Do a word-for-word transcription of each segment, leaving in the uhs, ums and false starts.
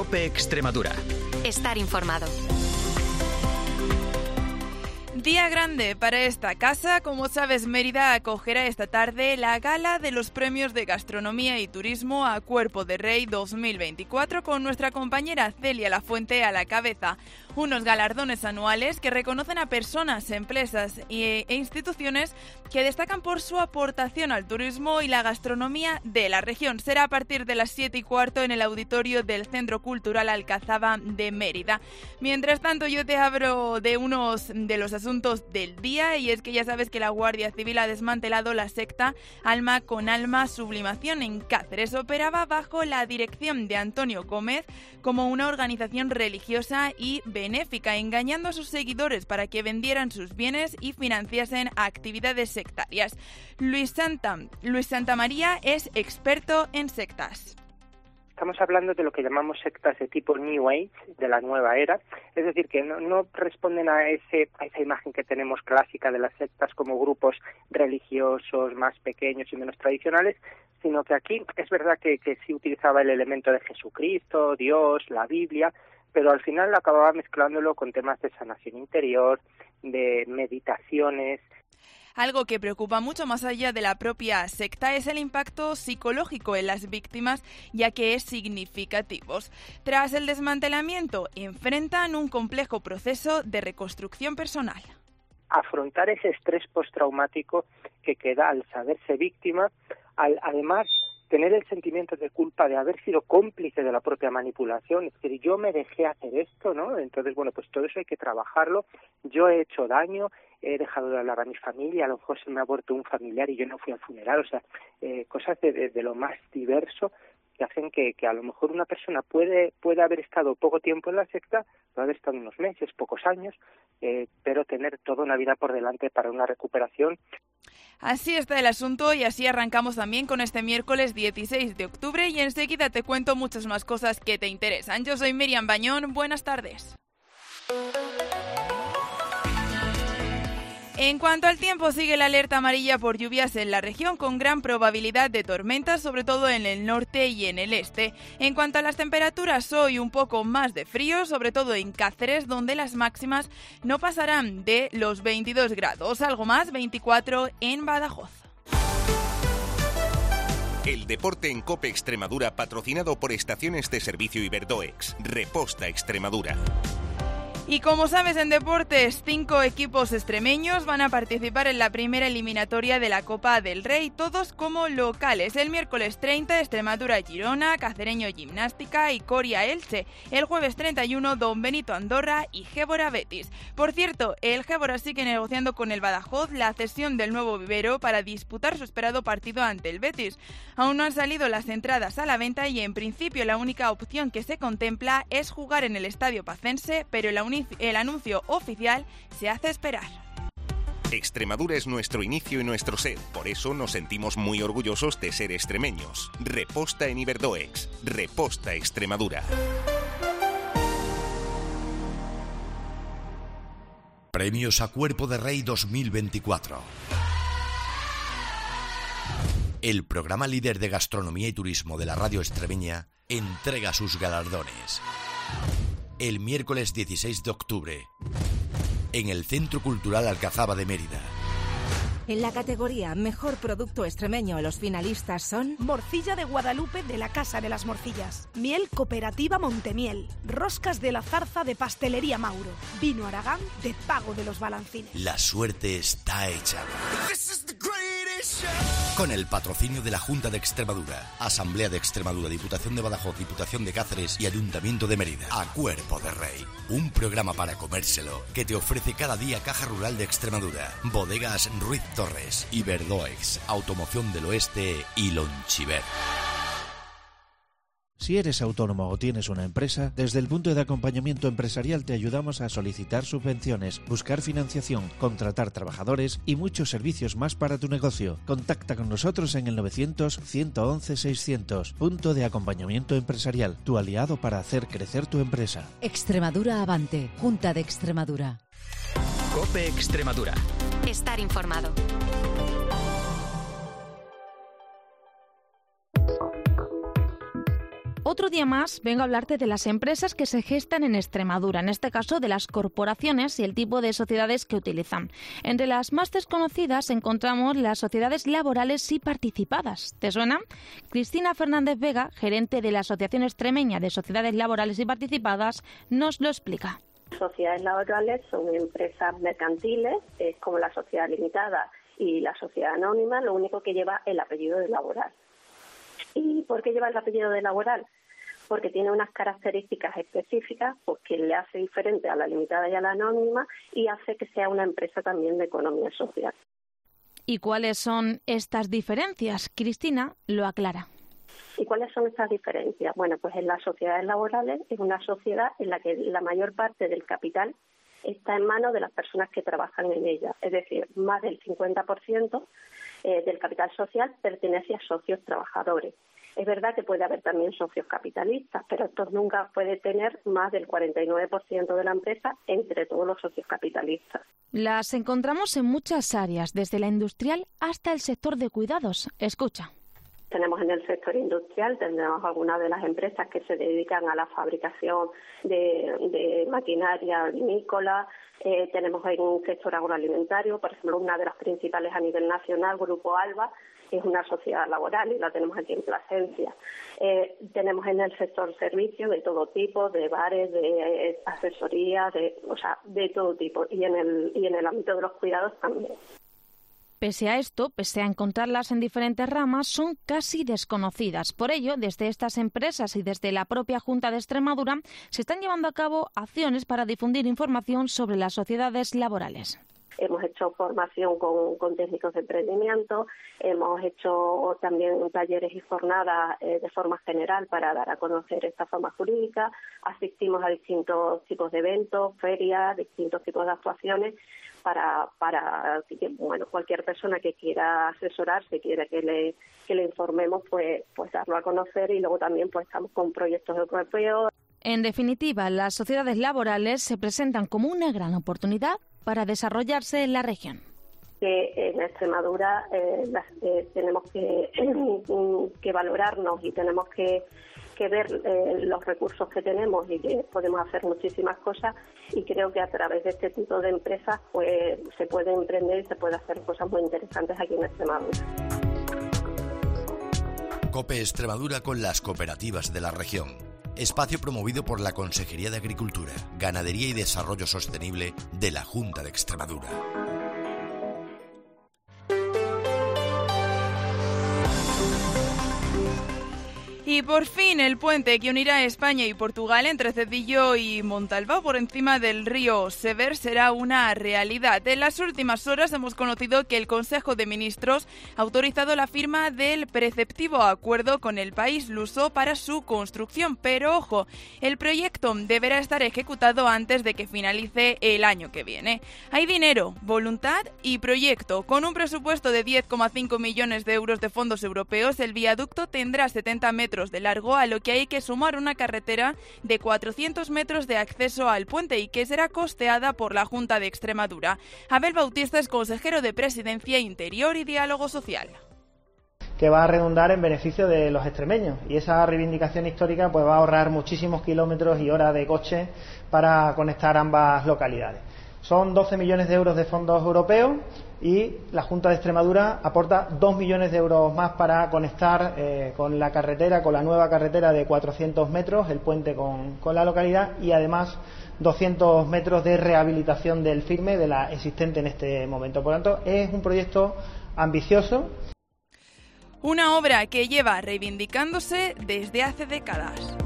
COPE Extremadura. Estar informado. Día grande para esta casa. Como sabes, Mérida acogerá esta tarde la gala de los premios de gastronomía y turismo a Cuerpo de Rey dos mil veinticuatro con nuestra compañera Celia Lafuente a la cabeza. Unos galardones anuales que reconocen a personas, empresas e instituciones que destacan por su aportación al turismo y la gastronomía de la región. Será a partir de las siete y cuarto en el auditorio del Centro Cultural Alcazaba de Mérida. Mientras tanto, yo te hablo de unos de los asuntos del día, y es que ya sabes que la Guardia Civil ha desmantelado la secta Alma con Alma Sublimación en Cáceres. Operaba bajo la dirección de Antonio Gómez como una organización religiosa y benéfica, engañando a sus seguidores para que vendieran sus bienes y financiasen actividades sectarias. Luis Santa, Luis Santamaría es experto en sectas. Estamos hablando de lo que llamamos sectas de tipo New Age, de la nueva era, es decir, que no, no responden a, ese, a esa imagen que tenemos clásica de las sectas como grupos religiosos más pequeños y menos tradicionales, sino que aquí es verdad que, que sí utilizaba el elemento de Jesucristo, Dios, la Biblia, pero al final acababa mezclándolo con temas de sanación interior, de meditaciones. Algo que preocupa mucho más allá de la propia secta es el impacto psicológico en las víctimas, ya que es significativo. Tras el desmantelamiento, enfrentan un complejo proceso de reconstrucción personal. Afrontar ese estrés postraumático que queda al saberse víctima, al, además tener el sentimiento de culpa de haber sido cómplice de la propia manipulación, es decir, yo me dejé hacer esto, ¿no? Entonces, bueno, pues todo eso hay que trabajarlo. Yo he hecho daño, he dejado de hablar a mi familia, a lo mejor se me ha muerto un familiar y yo no fui al funeral, o sea, eh, cosas de, de, de lo más diverso que hacen que, que a lo mejor una persona puede puede haber estado poco tiempo en la secta, puede haber estado unos meses, pocos años, eh, pero tener toda una vida por delante para una recuperación. Así está el asunto, y así arrancamos también con este miércoles dieciséis de octubre, y enseguida te cuento muchas más cosas que te interesan. Yo soy Miriam Bañón, buenas tardes. En cuanto al tiempo, sigue la alerta amarilla por lluvias en la región, con gran probabilidad de tormentas, sobre todo en el norte y en el este. En cuanto a las temperaturas, hoy un poco más de frío, sobre todo en Cáceres, donde las máximas no pasarán de los veintidós grados, algo más, veinticuatro en Badajoz. El deporte en COPE Extremadura, patrocinado por Estaciones de Servicio Iberdoex. Reposta Extremadura. Y como sabes, en deportes, cinco equipos extremeños van a participar en la primera eliminatoria de la Copa del Rey, todos como locales. El miércoles treinta, Extremadura-Girona, Cacereño Gimnástica y Coria-Elche. El jueves treinta y uno, Don Benito Andorra y Gébora-Betis. Por cierto, el Gébora sigue negociando con el Badajoz la cesión del nuevo vivero para disputar su esperado partido ante el Betis. Aún no han salido las entradas a la venta y en principio la única opción que se contempla es jugar en el Estadio Pacense, pero la única el anuncio oficial se hace esperar. Extremadura es nuestro inicio y nuestro ser, por eso nos sentimos muy orgullosos de ser extremeños. Reposta en Iberdoex. Reposta Extremadura. Premios a Cuerpo de Rey dos mil veinticuatro. El programa líder de gastronomía y turismo de la radio extremeña entrega sus galardones. El miércoles dieciséis de octubre, en el Centro Cultural Alcazaba de Mérida. En la categoría Mejor Producto Extremeño, los finalistas son Morcilla de Guadalupe de la Casa de las Morcillas, Miel Cooperativa Montemiel, Roscas de la Zarza de Pastelería Mauro, Vino Aragán de Pago de los Balancines. La suerte está hecha. Con el patrocinio de la Junta de Extremadura, Asamblea de Extremadura, Diputación de Badajoz, Diputación de Cáceres y Ayuntamiento de Mérida. A Cuerpo de Rey, un programa para comérselo que te ofrece cada día Caja Rural de Extremadura, Bodegas Ruiz Torres, Iberdoex, Automoción del Oeste y Lonchiver. Si eres autónomo o tienes una empresa, desde el punto de acompañamiento empresarial te ayudamos a solicitar subvenciones, buscar financiación, contratar trabajadores y muchos servicios más para tu negocio. Contacta con nosotros en el novecientos, ciento once, seiscientos. Punto de acompañamiento empresarial, tu aliado para hacer crecer tu empresa. Extremadura Avante, Junta de Extremadura. COPE Extremadura. Estar informado. Otro día más vengo a hablarte de las empresas que se gestan en Extremadura, en este caso de las corporaciones y el tipo de sociedades que utilizan. Entre las más desconocidas encontramos las sociedades laborales y participadas. ¿Te suena? Cristina Fernández Vega, gerente de la Asociación Extremeña de Sociedades Laborales y Participadas, nos lo explica. Sociedades laborales son empresas mercantiles, es como la sociedad limitada y la sociedad anónima, lo único que lleva el apellido de laboral. ¿Y por qué lleva el apellido de laboral? Porque tiene unas características específicas pues, que le hace diferente a la limitada y a la anónima y hace que sea una empresa también de economía social. ¿Y cuáles son estas diferencias? Cristina lo aclara. ¿Y cuáles son estas diferencias? Bueno, pues en las sociedades laborales es una sociedad en la que la mayor parte del capital está en manos de las personas que trabajan en ella. Es decir, más del cincuenta por ciento eh, del capital social pertenece a socios trabajadores. Es verdad que puede haber también socios capitalistas, pero estos nunca puede tener más del cuarenta y nueve por ciento de la empresa entre todos los socios capitalistas. Las encontramos en muchas áreas, desde la industrial hasta el sector de cuidados. Escucha. Tenemos en el sector industrial, tenemos algunas de las empresas que se dedican a la fabricación de, de maquinaria vinícola, eh, tenemos en un sector agroalimentario, por ejemplo, una de las principales a nivel nacional, Grupo Alba, es una sociedad laboral y la tenemos aquí en Plasencia. Eh, tenemos en el sector servicios de todo tipo, de bares, de eh, asesoría, de, o sea, de todo tipo, y en el, y en el ámbito de los cuidados también. Pese a esto, pese a encontrarlas en diferentes ramas, son casi desconocidas. Por ello, desde estas empresas y desde la propia Junta de Extremadura, se están llevando a cabo acciones para difundir información sobre las sociedades laborales. Hemos hecho formación con, con técnicos de emprendimiento, hemos hecho también talleres y jornadas eh, de forma general para dar a conocer esta forma jurídica, asistimos a distintos tipos de eventos, ferias, distintos tipos de actuaciones para, para que, bueno, cualquier persona que quiera asesorarse, quiera que le, que le informemos, pues, pues darlo a conocer, y luego también pues estamos con proyectos europeos. En definitiva, las sociedades laborales se presentan como una gran oportunidad para desarrollarse en la región. Que en Extremadura eh, las, eh, tenemos que, que valorarnos y tenemos que, que ver eh, los recursos que tenemos y que podemos hacer muchísimas cosas, y creo que a través de este tipo de empresas pues se puede emprender y se puede hacer cosas muy interesantes aquí en Extremadura. COPE Extremadura con las cooperativas de la región. Espacio promovido por la Consejería de Agricultura, Ganadería y Desarrollo Sostenible de la Junta de Extremadura. Y por fin el puente que unirá España y Portugal entre Cedillo y Montalbán por encima del río Sever será una realidad. En las últimas horas hemos conocido que el Consejo de Ministros ha autorizado la firma del preceptivo acuerdo con el país luso para su construcción. Pero ojo, el proyecto deberá estar ejecutado antes de que finalice el año que viene. Hay dinero, voluntad y proyecto. Con un presupuesto de diez coma cinco millones de euros de fondos europeos, el viaducto tendrá setenta metros de largo, a lo que hay que sumar una carretera de cuatrocientos metros de acceso al puente y que será costeada por la Junta de Extremadura. Abel Bautista es consejero de Presidencia, Interior y Diálogo Social. Que va a redundar en beneficio de los extremeños, y esa reivindicación histórica pues va a ahorrar muchísimos kilómetros y horas de coche para conectar ambas localidades. Son doce millones de euros de fondos europeos y la Junta de Extremadura aporta dos millones de euros más para conectar eh, con la carretera, con la nueva carretera de cuatrocientos metros, el puente con, con la localidad, y además doscientos metros de rehabilitación del firme de la existente en este momento. Por lo tanto, es un proyecto ambicioso. Una obra que lleva reivindicándose desde hace décadas.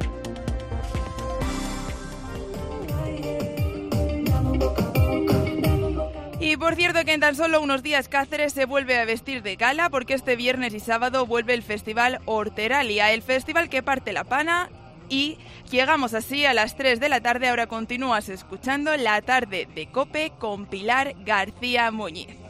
Y por cierto que en tan solo unos días Cáceres se vuelve a vestir de gala, porque este viernes y sábado vuelve el Festival Horteralia, el festival que parte la pana. Y llegamos así a las tres de la tarde. Ahora continúas escuchando La Tarde de COPE con Pilar García Muñiz.